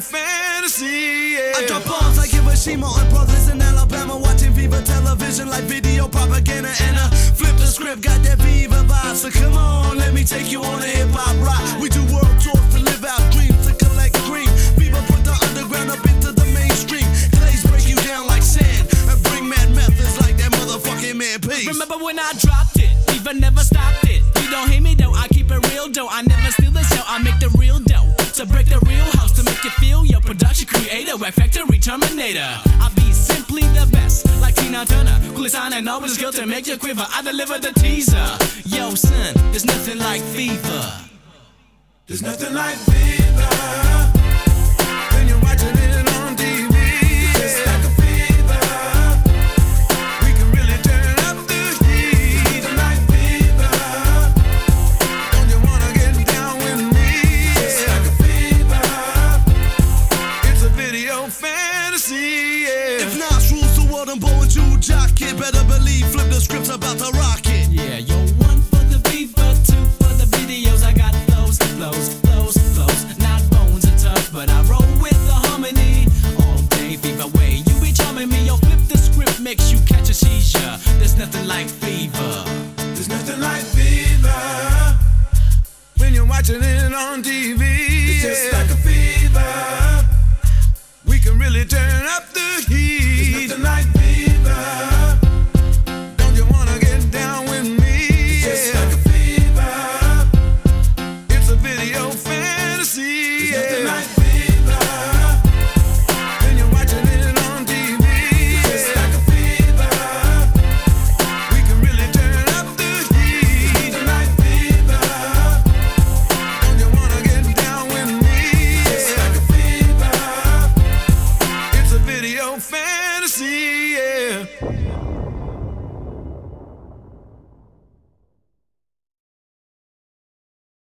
fantasy, yeah. I drop bombs like Hiroshima on brothers in Alabama, watching Viva television like video propaganda, and flip the script, got that Viva vibe. So come on, let me take you on a hip hop ride. We do world tours to live out dreams, to collect green. Viva put the underground up into the mainstream. Glaze break you down like sand, and bring mad methods like that motherfucking man Peace. Remember when I dropped it? Viva never stopped it. You don't hate me though, I keep it real though. I never steal the show, I make the real dough. To break the real house, to make you feel your production creator, Wax Factory Terminator. I be simply the best, like Tina Turner. Coolest sign and always skill to make you quiver. I deliver the teaser. Yo son, there's nothing like Fever. There's nothing like Fever when you're watching it on TV. It's like a fever. We can really turn up the heat. There's nothing like Fever. Don't you wanna get down with me? It's like a fever. It's a video fantasy, yeah. If Nas rules the world and Bo and Jew jock it, better believe flip the script's about to rock it. Yeah, yo